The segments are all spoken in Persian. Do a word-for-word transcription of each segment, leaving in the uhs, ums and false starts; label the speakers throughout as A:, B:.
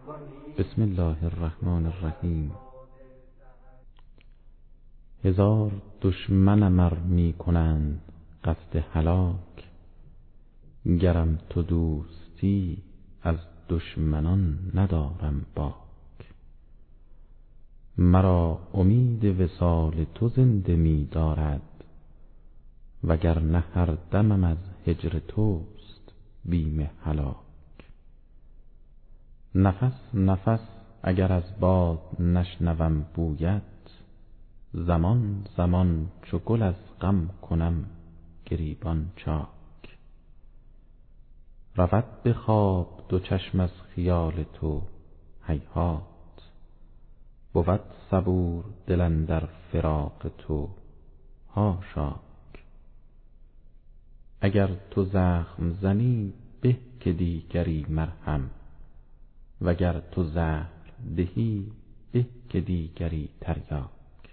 A: بسم الله الرحمن الرحیم. هزار دشمنم ار می کنند قصد هلاک، گرم تو دوستی از دشمنان ندارم باک. مرا امید وصال تو زنده می دارد، وگرنه هر دمم از هجر توست بیم هلاک. نفس نفس اگر از باد نشنوم بویت، زمان زمان چو گل از غم کنم گریبان چاک. رود به خواب دو چشم از خیال تو هیهات، بود صبور دل اندر فراق تو حاشاک. اگر تو زخم زنی به که دیگری مرهم، وگر تو زهر دهی به که دیگری تریاک.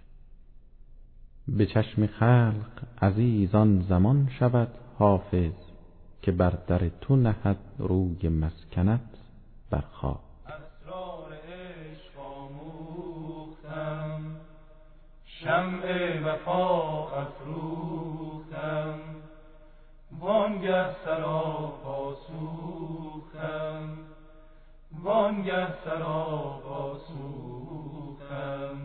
A: به چشم خلق عزیز آن زمان شود حافظ، که بر در تو نهد روی مسکنت بر خاک.
B: اسرار عشق آموختم، شمع وفا افروختم، وانگه سراپا سوختم، وانگه سراپا سوختم.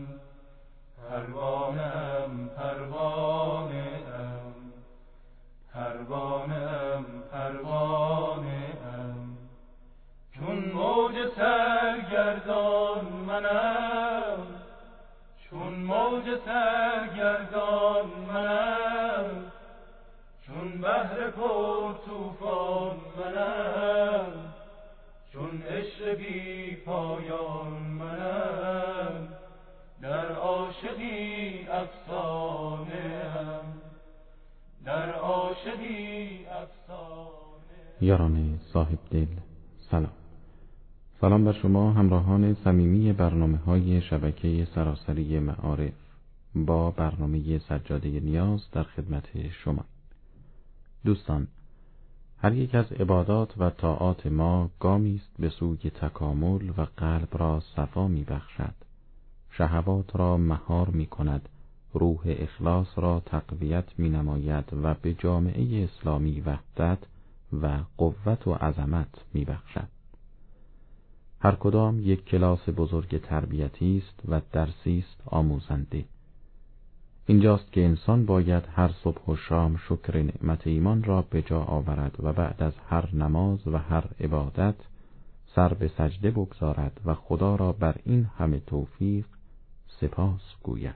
B: پروانه‌ام پروانه‌ام، پروانه‌ام پروانه‌ام. چون موج سرگردان منم، چون موج سرگردان منم. چون بحر پر طوفان منم، چون عشق بی پایان منم. در عاشقی افسانه‌ام، در عاشقی افسانه.
A: یاران صاحب دل سلام. سلام بر شما همراهان صمیمی برنامه‌های شبکه سراسری معارف. با برنامه سجاده نیاز در خدمت شما. دوستان، هر یک از عبادات و طاعات ما گامی است به سوی تکامل و قلب را صفا می بخشد، شهوات را مهار می کند، روح اخلاص را تقویت می نماید و به جامعه اسلامی وحدت و قوت و عظمت می بخشد. هر کدام یک کلاس بزرگ تربیتی است و درسی است آموزنده. اینجاست که انسان باید هر صبح و شام شکر نعمت ایمان را به جا آورد و بعد از هر نماز و هر عبادت سر به سجده بگذارد و خدا را بر این همه توفیق سپاس گوید.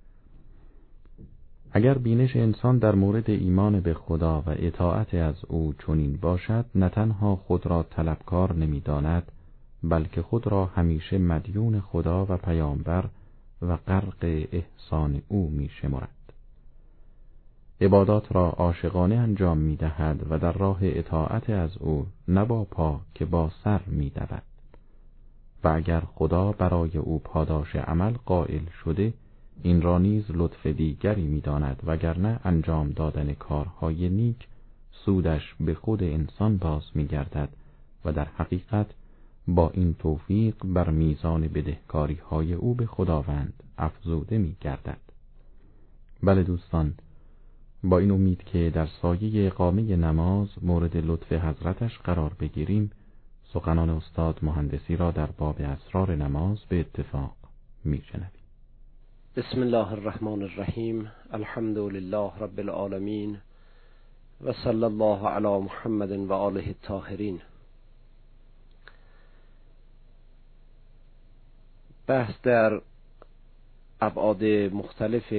A: اگر بینش انسان در مورد ایمان به خدا و اطاعت از او چنین باشد، نه تنها خود را طلبکار نمی‌داند، بلکه خود را همیشه مدیون خدا و پیامبر و غرق احسان او می شمرد. عبادات را عاشقانه انجام می دهد و در راه اطاعت از او نه با پا که با سر می دود. و اگر خدا برای او پاداش عمل قائل شده، این را نیز لطف دیگری می داند، وگرنه انجام دادن کارهای نیک سودش به خود انسان باز می گردد و در حقیقت با این توفیق بر میزان بدهکاری های او به خداوند افزوده می گردد. بله دوستان، با این امید که در سایه اقامه نماز مورد لطف حضرتش قرار بگیریم، سخنان استاد مهندسی را در باب اسرار نماز به اتفاق می شنویم.
C: بسم الله الرحمن الرحیم. الحمد لله رب العالمین و صلی الله علی محمد و آله الطاهرین. بحث در ابعاد مختلف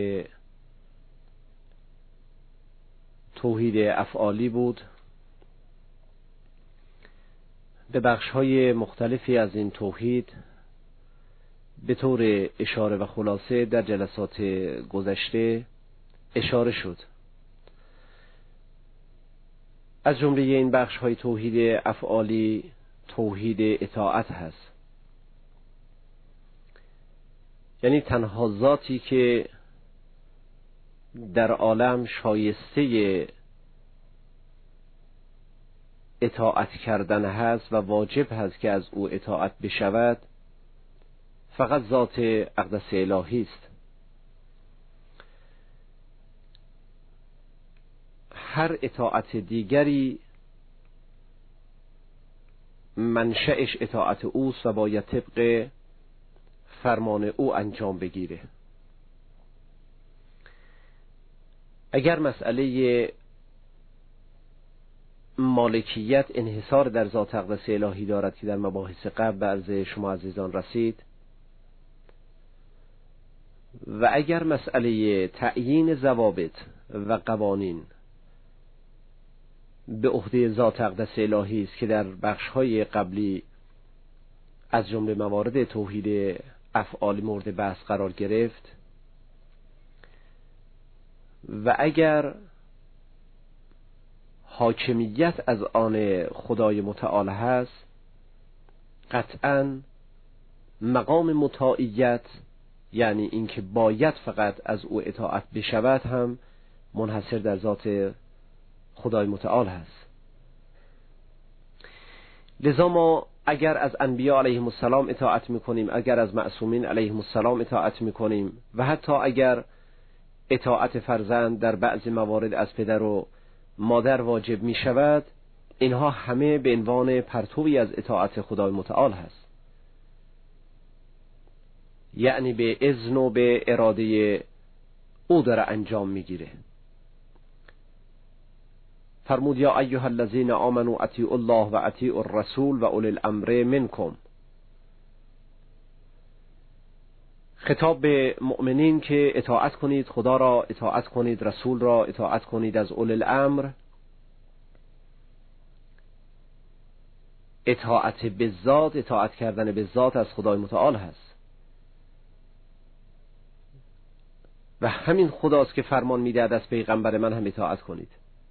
C: توحید افعالی بود. به بخش‌های مختلفی از این توحید به طور اشاره و خلاصه در جلسات گذشته اشاره شد. از جمله این بخش‌های توحید افعالی توحید اطاعت هست، یعنی تنها ذاتی که در عالم شایسته اطاعت کردن هست و واجب هست که از او اطاعت بشود فقط ذات اقدس الهی است. هر اطاعت دیگری منشأش اطاعت اوست و باید طبق فرمان او انجام بگیره. اگر مسئله مالکیت انحصار در ذات اقدس الهی دارد که در مباحث قبل به عرض شما عزیزان رسید، و اگر مسئله تعیین ضوابط و قوانین به عهده ذات اقدس الهی است که در بخش‌های قبلی از جمله موارد توحید افعال مورد بحث قرار گرفت، و اگر حاکمیت از آن خدای متعال هست، قطعاً مقام مطاعیت، یعنی اینکه باید فقط از او اطاعت بشود، هم منحصر در ذات خدای متعال هست. لذا ما اگر از انبیاء علیهم السلام اطاعت میکنیم، اگر از معصومین علیهم السلام اطاعت میکنیم، و حتی اگر اطاعت فرزند در بعض موارد از پدر و مادر واجب می شود، اینها همه به عنوان پرتوی از اطاعت خدای متعال هست، یعنی به اذن و به اراده او داره انجام میگیره. فرمود یا ایها الذین آمنوا اطیعوا الله و اطیعوا الرسول و اولی الامر منکم. خطاب به مؤمنین که اطاعت کنید خدا را، اطاعت کنید رسول را، اطاعت کنید از اولی الامر. اطاعت به ذات، اطاعت کردن به ذات از خدای متعال هست، و همین خداست که فرمان میدهد از پیغمبر من هم اطاعت کنید،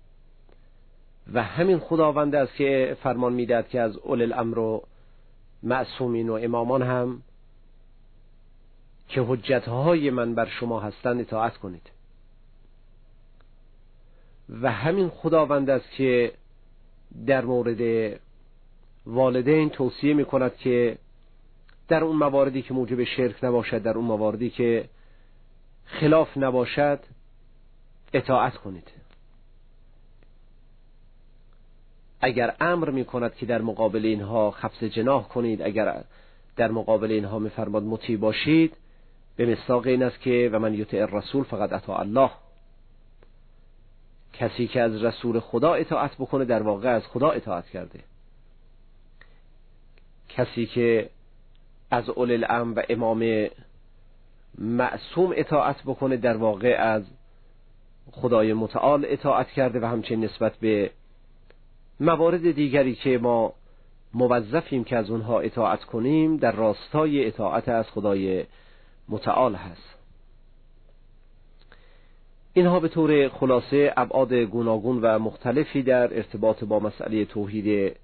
C: و همین خداوند است که فرمان میدهد که از اولی الامر و معصومین و امامان هم که حجتهای من بر شما هستند اطاعت کنید. و همین خداوند است که در مورد والدین توصیه می کند که در اون مواردی که موجب شرک نباشد، در اون مواردی که خلاف نباشد، اطاعت کنید. اگر امر می کند که در مقابل اینها خفض جناح کنید، اگر در مقابل اینها می فرماد مطیع باشید، به مصداق این است که و من یطع الرسول فقط اطاع الله. کسی که از رسول خدا اطاعت بکنه در واقع از خدا اطاعت کرده. کسی که از اولی الامر و امام معصوم اطاعت بکنه در واقع از خدای متعال اطاعت کرده، و همچنین نسبت به موارد دیگری که ما موظفیم که از اونها اطاعت کنیم در راستای اطاعت از خدای متعال هست. اینها به طور خلاصه ابعاد گوناگون و مختلفی در ارتباط با مسئله توحید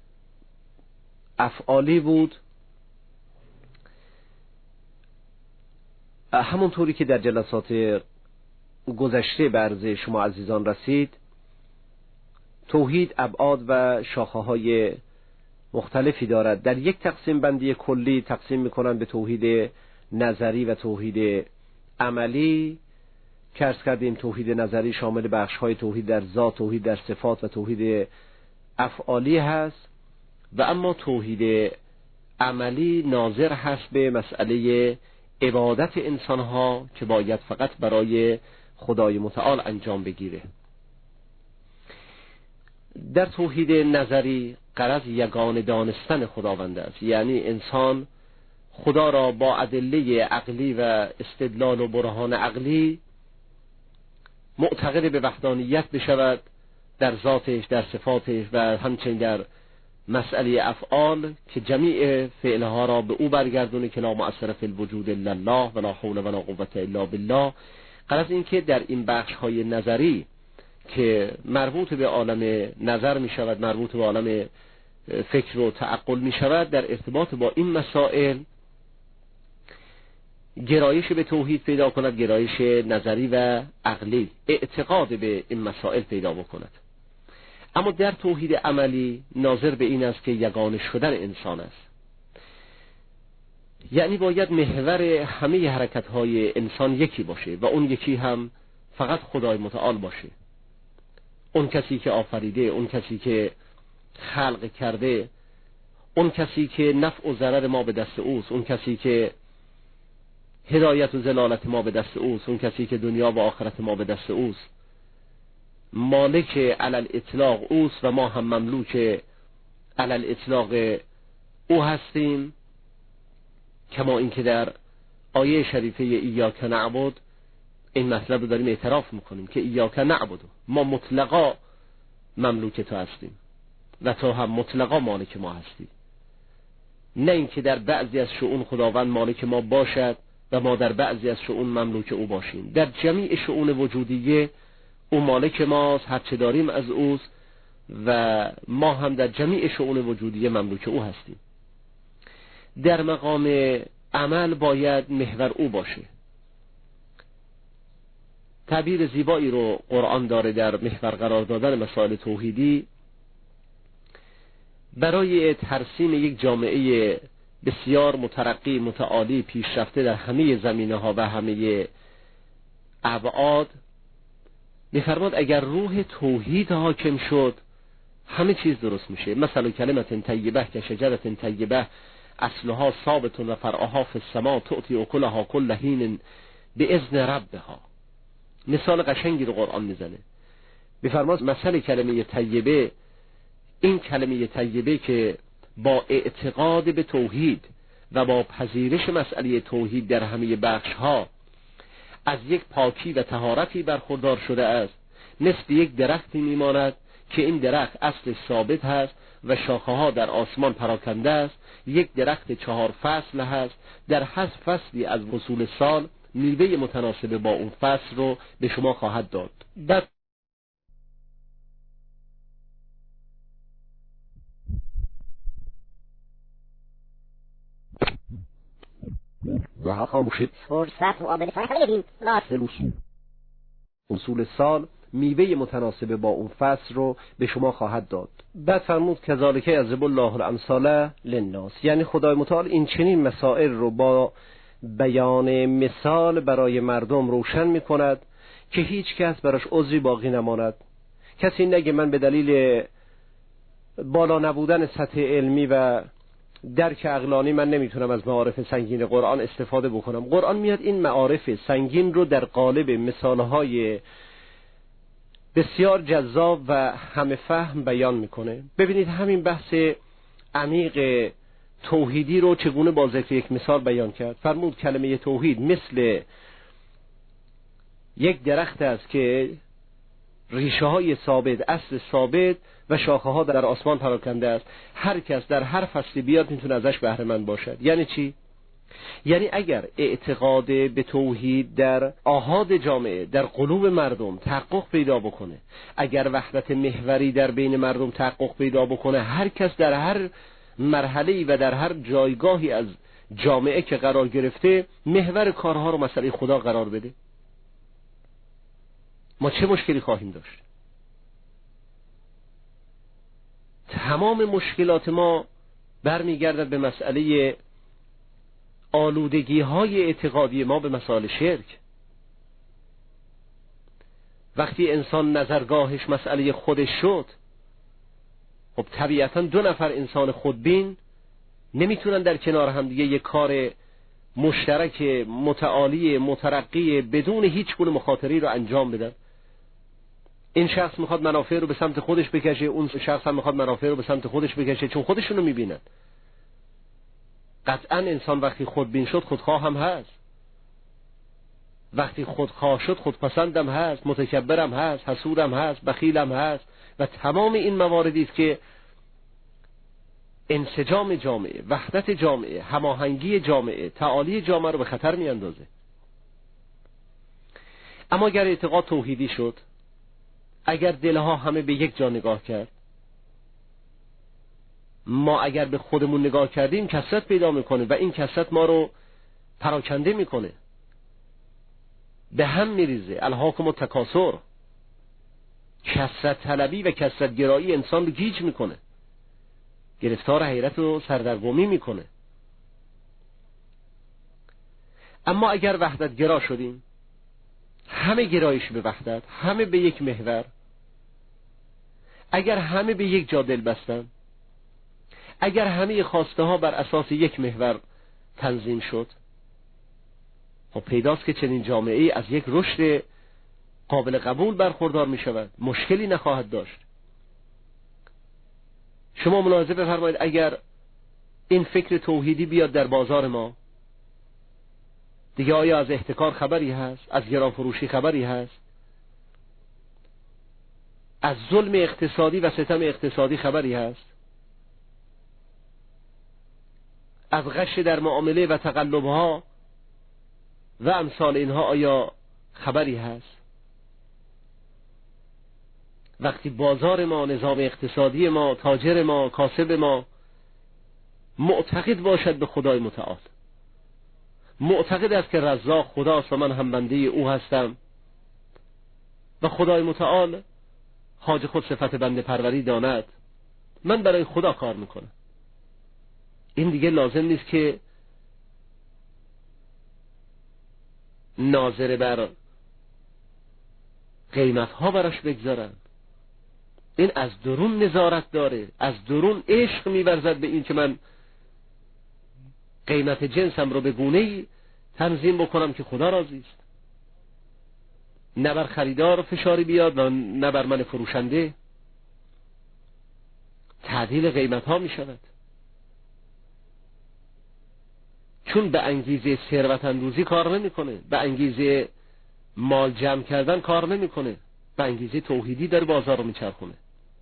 C: افعالی بود. همونطوری که در جلسات گذشته به عرض شما عزیزان رسید، توحید ابعاد و شاخه‌های مختلفی دارد. در یک تقسیم بندی کلی تقسیم می‌کنند به توحید نظری و توحید عملی، که عرض کردیم توحید نظری شامل بخش‌های توحید در ذات، توحید در صفات و توحید افعالی هست، و اما توحید عملی ناظر هست به مسئله عبادت انسان‌ها که باید فقط برای خدای متعال انجام بگیره. در توحید نظری غرض یگانه دانستن خداوند است، یعنی انسان خدا را با ادله عقلی و استدلال و برهان عقلی معتقد به وحدانیت بشود در ذاتش، در صفاتش و همچنین در مسئله افعال، که جمیع فعلها را به او برگردونه که لا مؤثر فی الوجود الا الله ولا حول ولا قوة الا بالله. غرض این که در این بخش های نظری که مربوط به عالم نظر می شود، مربوط به عالم فکر و تعقل می شود، در ارتباط با این مسائل گرایش به توحید پیدا کند، گرایش نظری و عقلی، اعتقاد به این مسائل پیدا بکند. اما در توحید عملی ناظر به این است که یگانه شدن انسان است. یعنی باید محور همه حرکت‌های انسان یکی باشه و اون یکی هم فقط خدای متعال باشه. اون کسی که آفریده، اون کسی که خلق کرده، اون کسی که نفع و ضرر ما به دست اوست، اون کسی که هدایت و ضلالت ما به دست اوست، اون کسی که دنیا و آخرت ما به دست اوست، مالک علل اطلاق اوست و ما هم مملوک علل اطلاق او هستیم. کما اینکه در آیه شریفه ایاک نعبد این مطلب رو داریم اعتراف میکنیم که ایاک نعبد، ما مطلقا مملوک تو هستیم و تو هم مطلقا مالک ما هستی. نه اینکه در بعضی از شؤون خداوند مالک ما باشد و ما در بعضی از شؤون مملوک او باشیم. در جمیع شؤون وجودیه او مالک ماست، هر چه داریم از اوست و ما هم در جمیع شؤون وجودیه مملوک او هستیم. در مقام عمل باید محور او باشه. تعبیر زیبایی رو قرآن داره در محور قرار دادن مسائل توحیدی برای ترسیم یک جامعه بسیار مترقی، متعالی، پیشرفته در همه زمینه ها و همه ابعاد. می‌فرماد اگر روح توحید حاکم شد همه چیز درست میشه. مثلا کلمت طیبه که شجرت طیبه اصلها ثابت و فرعها فی السماء تؤتی اکلها کل حین باذن ربها. مثال قشنگی رو قرآن میزنه. می‌فرماد مثل کلمه طیبه، این کلمه طیبه که با اعتقاد به توحید و با پذیرش مسئله توحید در همه بخش‌ها از یک پاکی و طهارتی برخوردار شده است، مثل یک درختی میماند که این درخت اصل ثابت هست و شاخه‌ها در آسمان پراکنده است. یک درخت چهار فصل هست، در هر فصلی از فصول سال میوه متناسب با اون فصل رو به شما خواهد داد. بعد و خاموشید فرصت و آبد فرق بدیم راست اصول سال میوه متناسب با اون فصل رو به شما خواهد داد. بعد فرمود کذالک یضرب الله الامثال للناس، یعنی خدای متعال این چنین مسائل رو با بیان مثال برای مردم روشن میکند که هیچ کس براش عذری باقی نماند. کسی نگه من به دلیل بالا نبودن سطح علمی و درک عقلانی من نمیتونم از معارف سنگین قرآن استفاده بکنم. قرآن میاد این معارف سنگین رو در قالب مثالهای بسیار جذاب و همه فهم بیان میکنه. ببینید همین بحث عمیق توحیدی رو چگونه با ذکر یک مثال بیان کرد. فرمود کلمه توحید مثل یک درخت است که ریشه های ثابت، اصل ثابت و شاخه ها در آسمان پراکنده است. هر کس در هر فصلی بیاد میتونه ازش بهره مند باشد. یعنی چی؟ یعنی اگر اعتقاد به توحید در آحاد جامعه، در قلوب مردم تحقق پیدا بکنه، اگر وحدت محوری در بین مردم تحقق پیدا بکنه، هر کس در هر مرحله‌ای و در هر جایگاهی از جامعه که قرار گرفته محور کارها رو مسئله خدا قرار بده، ما چه مشکلی خواهیم داشت؟ تمام مشکلات ما برمیگردد به مسئله آلودگی های اعتقادی ما به مسائل شرک. وقتی انسان نظرگاهش مسئله خودش شد، خب طبیعتا دو نفر انسان خودبین نمیتونن در کنار هم دیگه یک کار مشترک متعالی مترقی بدون هیچ گونه مخاطری رو انجام بدن. این شخص میخواد منافع رو به سمت خودش بکشه، اون شخص هم میخواد منافع رو به سمت خودش بکشه، چون خودشونو میبینن. قطعا انسان وقتی خودبین شد خودخواه هم هست، وقتی خودخواه شد خودپسندم هست، متکبرم هست، حسودم هست، بخیلم هست و تمام این مواردی است که انسجام جامعه، وحدت جامعه، هماهنگی جامعه، تعالی جامعه رو به خطر میاندازه. اما اگر اعتقاد توحیدی شد، اگر دلها همه به یک جا نگاه کرد، ما اگر به خودمون نگاه کردیم کثرت پیدا میکنه و این کثرت ما رو پراکنده میکنه، به هم میریزه. الهاکم التکاثر. کثرت طلبی و کثرت گرایی انسان رو گیج میکنه، گرفتار حیرت و سردرگمی میکنه. اما اگر وحدت گرا شدیم، همه گرایش به وحدت، همه به یک محور، اگر همه به یک جا دل بستن، اگر همه خواسته ها بر اساس یک محور تنظیم شد، خب پیداست که چنین جامعه‌ای از یک رشد قابل قبول برخوردار می شود، مشکلی نخواهد داشت. شما ملاحظه بفرمایید اگر این فکر توحیدی بیاد در بازار ما، دیگه آیا از احتکار خبری هست؟ از گران فروشی خبری هست؟ از ظلم اقتصادی و ستم اقتصادی خبری هست؟ از غش در معامله و تقلبها و امثال اینها آیا خبری هست؟ وقتی بازار ما، نظام اقتصادی ما، تاجر ما، کاسب ما معتقد باشد به خدای متعال، معتقد است که رزاق خداست و من هم بنده او هستم و خدای متعال حاج خود صفت بنده پروری داند، من برای خدا کار میکنم، این دیگه لازم نیست که ناظر بر قیمت ها براش بگذارن. این از درون نظارت داره، از درون عشق می‌ورزد به این که من قیمت جنسم رو به گونه‌ای تنظیم بکنم که خدا راضی است، نه بر خریدار فشاری بیاد و نه بر من فروشنده. تعدیل قیمت ها می شود، چون به انگیزه ثروت اندوزی کار نمی‌کنه، به انگیزه مال جمع کردن کار نمی‌کنه، به انگیزه توحیدی در بازار رو میچرخونه.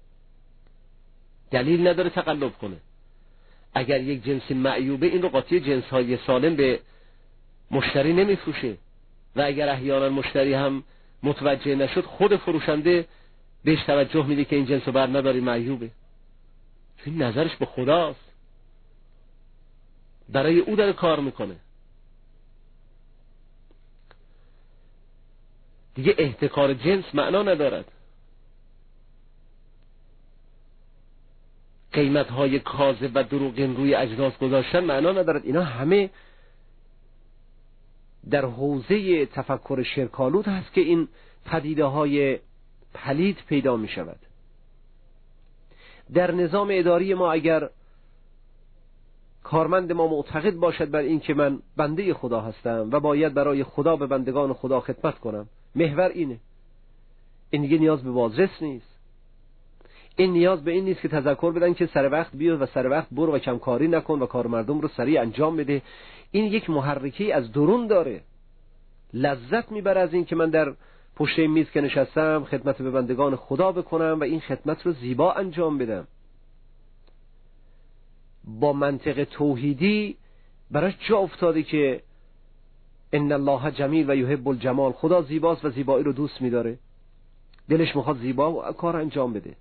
C: دلیل نداره تقلب کنه. اگر یک جنس معیوبه، این رو قاطی جنس‌های سالم به مشتری نمیفروشه و اگر احیانا مشتری هم متوجه نشد، خود فروشنده بهش توجه میده که این جنس رو بر نداری، معیوبه، چون نظرش به خداست، برای او داره کار میکنه. دیگه احتکار جنس معنا ندارد. قیمت‌های کاذب و دروغین روی اجناس گذاشتن معنا ندارد. اینا همه در حوزه تفکر شرک‌آلود هست که این پدیده‌های پلید پیدا می شود. در نظام اداری ما اگر کارمند ما معتقد باشد بر این که من بنده خدا هستم و باید برای خدا به بندگان خدا خدمت کنم، محور اینه، این دیگه نیاز به بازرس نیست. این نیاز به این نیست که تذکر بدن که سر وقت بیا و سر وقت برو و کمکاری نکن و کار مردم رو سریع انجام بده. این یک محرکی از درون داره، لذت میبره از این که من در پشت این میز که نشستم خدمت به بندگان خدا بکنم و این خدمت رو زیبا انجام بدم. با منطق توحیدی براش جا افتاده که ان الله جمیل و یحب الجمال، خدا زیباست و زیبایی رو دوست میداره، دلش میخواد زیبا کار انجام بده،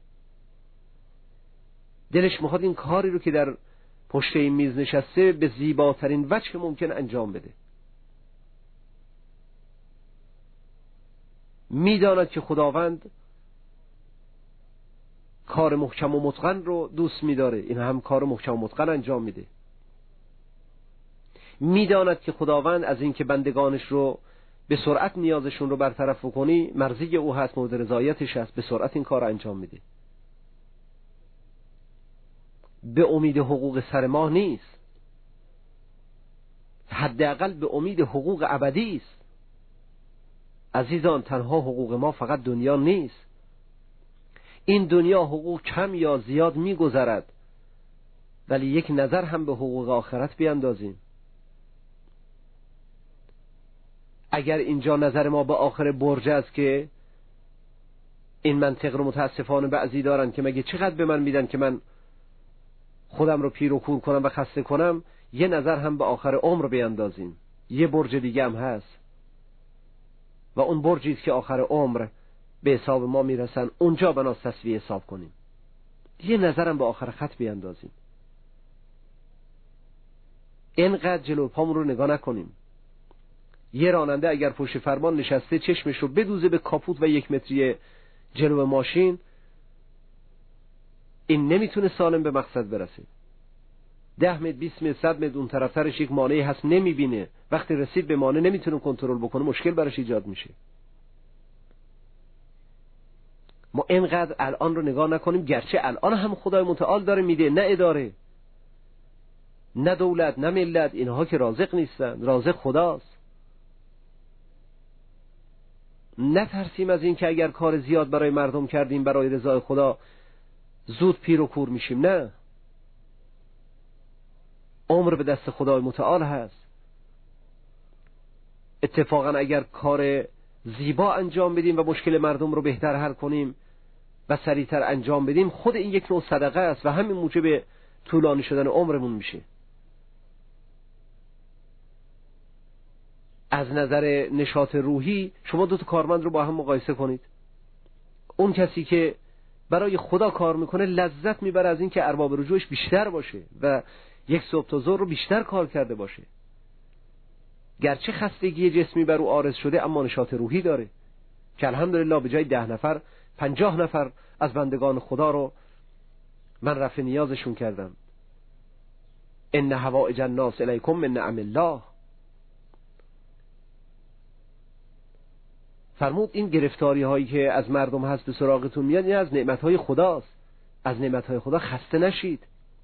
C: دلش میخواد این کاری رو که در پشت این میز نشسته به زیباترین وجه ممکن انجام بده. میداند که خداوند کار محکم و متقن رو دوست میداره، این هم کار محکم و متقن انجام میده. میداند که خداوند از این که بندگانش رو به سرعت نیازشون رو برطرف کنی مرضی او هست، مورد رضایتش هست، به سرعت این کار انجام میده. به امید حقوق سر ماه نیست، حداقل به امید حقوق ابدی است. عزیزان، تنها حقوق ما فقط دنیا نیست. این دنیا حقوق کم یا زیاد میگذرد، ولی یک نظر هم به حقوق آخرت بیاندازیم. اگر اینجا نظر ما به آخر برج است که این منطق رو متاسفانه بعضی دارن که مگه چقدر به من میدن که من خودم رو پیر و کور کنم و خسته کنم، یه نظر هم به آخر عمر بیاندازیم. یه برج دیگه هم هست و اون برجی است که آخر عمر به حساب ما میرسن، اونجا بناست تسویه حساب کنیم. یه نظرم به آخر خط بیاندازیم، اینقدر جلو پامون رو نگاه نکنیم. یه راننده اگر پشت فرمان نشسته چشمش رو بدوزه به کاپوت و یک متری جلو ماشین، این نمیتونه سالم به مقصد برسه. ده متر، بیست متر، صد متر اون طرفترش یک مانعی هست نمیبینه، وقتی رسید به مانع نمیتونه کنترل بکنه، مشکل براش ایجاد میشه. ما اینقدر الان رو نگاه نکنیم، گرچه الان هم خدای متعال داره میده، نه اداره، نه دولت، نه ملت، اینها که رازق نیستن، رازق خداست. نترسیم از این که اگر کار زیاد برای مردم کردیم برای رضای خدا زود پیر و کور میشیم. نه، عمر به دست خدای متعال هست. اتفاقا اگر کار زیبا انجام بدیم و مشکل مردم رو بهتر حل کنیم و سریعتر انجام بدیم، خود این یک نوع صدقه است و همین موجب طولانی شدن عمرمون میشه. از نظر نشاط روحی شما دو تا کارمند رو با هم مقایسه کنید. اون کسی که برای خدا کار میکنه لذت میبره از این که ارباب رجوعش بیشتر باشه و یک صبح تا ظهر رو بیشتر کار کرده باشه. گرچه خستگی جسمی بر او عارض شده، اما نشاط روحی داره که الحمدلله به جای ده نفر پنجاه نفر از بندگان خدا رو من رفع نیازشون کردم. ان حوائج الناس الیکم من نعم الله. فرمود این گرفتاری هایی که از مردم هست به سراغتون میاد، این از نعمت های خداست. از نعمت های خدا خسته نشید.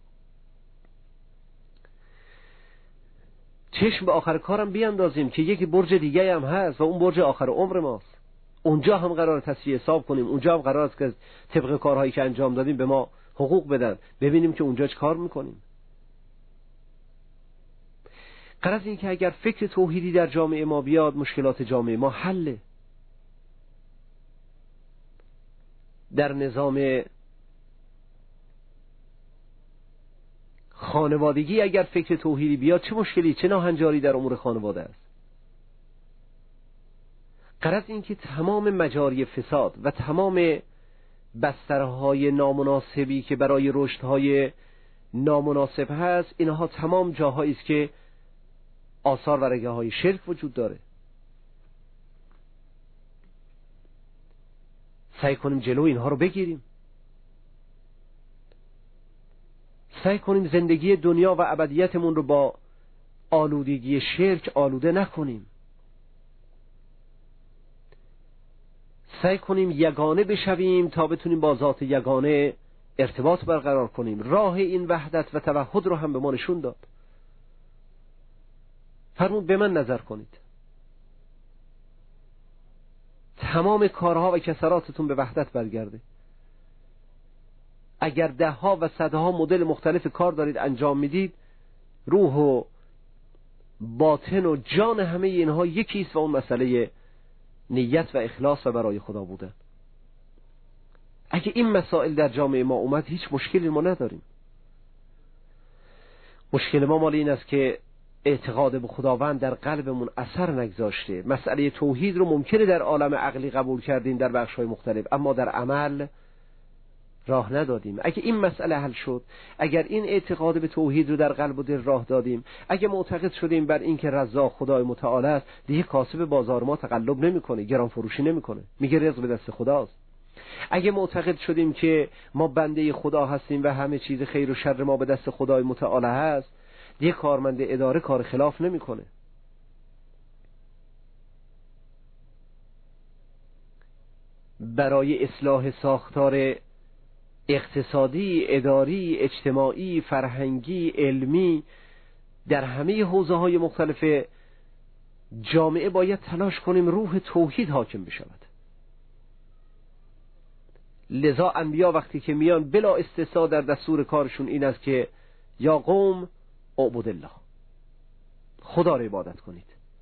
C: چشم به آخر کارم بیاندازیم که یک برج دیگه هم هست و اون برج آخر عمر ماست. اونجا هم قرار تصفیه حساب کنیم، اونجا هم قرار است که طبق کارهایی که انجام دادیم به ما حقوق بدن، ببینیم که اونجا چه کار میکنیم. غرض این که اگر فکر توحیدی در جامعه ما بیاد، مشکلات جامعه ما حله. در نظام خانوادگی اگر فکر توحیدی بیاد، چه مشکلی، چه ناهنجاری در امور خانواده است. غرض این که تمام مجاری فساد و تمام بسترهای نامناسبی که برای رشدهای نامناسب هست، اینها تمام جاهایی است که آثار و رگه های شرک وجود داره. سعی کنیم جلو اینها رو بگیریم. سعی کنیم زندگی دنیا و ابدیتمون رو با آلودگی شرک آلوده نکنیم. سعی کنیم یگانه بشویم تا بتونیم با ذات یگانه ارتباط برقرار کنیم. راه این وحدت و توحد رو هم به ما نشون داد. فرمود به من نظر کنید، تمام کارها و کسراتتون به وحدت برگرده. اگر ده ها و صدها مدل مختلف کار دارید انجام میدید، روح و باطن و جان همه اینها یکیست و اون مسئله نیت و اخلاص و برای خدا بودن. اگه این مسائل در جامعه ما اومد، هیچ مشکلی ما نداریم. مشکل ما مال این است که اعتقاد به خداوند در قلبمون اثر نگذاشته. مسئله توحید رو ممکنه در عالم عقلی قبول کردیم در بخش‌های مختلف، اما در عمل راه ندادیم. اگه این مسئله حل شد، اگر این اعتقاد به توحید رو در قلب و دل راه دادیم، اگه معتقد شدیم بر این که رزاق خدای متعال است، دیگه کاسب بازار ما تقلب نمیکنه، گران فروشی نمیکنه، میگه رزق به دست خداست. اگه معتقد شدیم که ما بنده خدا هستیم و همه چیز خیر و شر ما به دست خدای متعال هست، دیگه کارمند اداره کار خلاف نمیکنه. برای اصلاح ساختار اقتصادی، اداری، اجتماعی، فرهنگی، علمی در همه حوزه‌های مختلف جامعه باید تلاش کنیم روح توحید حاکم بشود. لذا انبیا وقتی که میان بلا استثنا در دستور کارشون این است که یا قوم اعبدوا الله، خدا را عبادت کنید.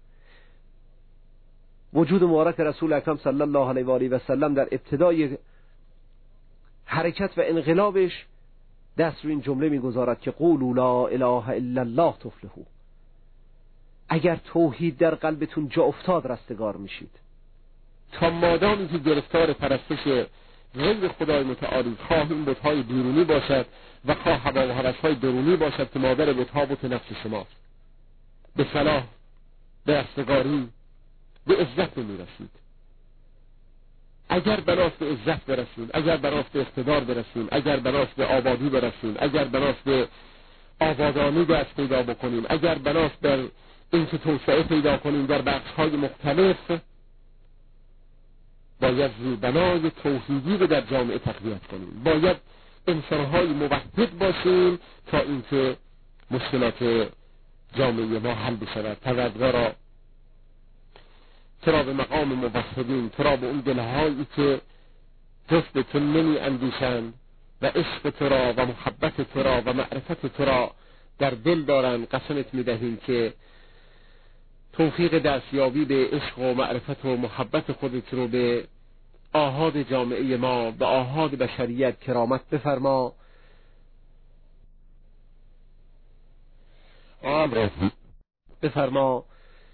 C: وجود مبارک رسول اکرم صلی الله علیه و آله و سلم در ابتدای حرکت و انقلابش دست رو این جمله میگذارد که قولوا لا اله الا الله تفلحوا. اگر توحید در قلبتون جا افتاد رستگار میشید.
D: تا مادامی که گرفتار پرستش غیر خدای متعالی، خواه این بت‌های بیرونی باشد و خواه هوا و هوس‌های درونی باشد که مادر بت‌ها بت نفس شماست، به صلاح، به رستگاری، به عزت نمی‌رسید. اگر بناست به عزت برسیم، اگر بناست به اقتدار برسیم، اگر بناست به آبادی برسیم، اگر بناست به آبادانی دست پیدا بکنیم، اگر بناست در اینکه توسعه پیدا کنیم در بخش‌های مختلف، باید زیربنای توحیدی رو در جامعه تقویت کنیم. باید انسان‌های موحد باشیم تا اینکه مشکلات جامعه ما حل بشود. پروردگارا تو را به مقام موحدین، تو را به اون دلهایی که جز به تو نمی اندیشند و عشق تو را و محبت تو را و معرفت تو را در دل دارند، قسمت می‌دهیم که توفیق دستیابی به عشق و معرفت و محبت خودت رو به آحاد جامعه ما، به آحاد بشریت کرامت بفرما. آمین بفرما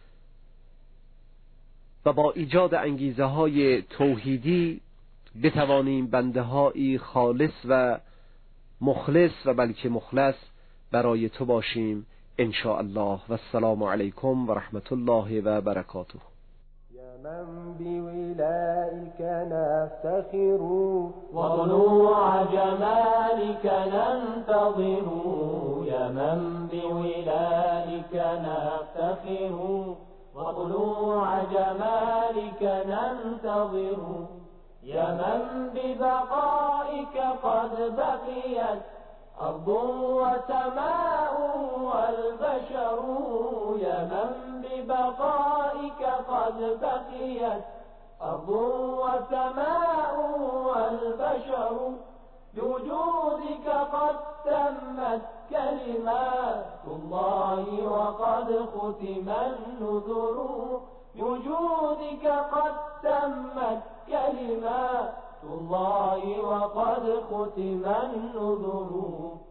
D: و با ایجاد انگیزه های توحیدی بتوانیم بنده هایی خالص و مخلص و بلکه مخلص برای تو باشیم ان شاء الله. و السلام علیکم و رحمت الله و برکاته.
E: من بولائك نفتخر وطلوع جمالك ننتظر يا من بولائك نفتخر وطلوع جمالك ننتظر يا من ببقائك قد بقيت أرض وسماء والبشر يا من ببقائك قد بقيت أرض وسماء والبشر بوجودك قد تمت كلمات الله وقد ختم النذر بوجودك قد تمت كلمات الله وقد ختم النذر